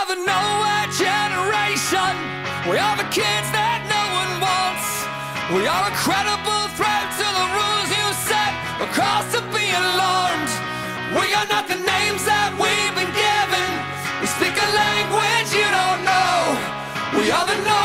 are the nowhere generation. We are the kids that no one wants. We are a credible threat to the rules you set. A cause to be alarmed. We are not the names that we've been given. We speak a language you don't know. We are the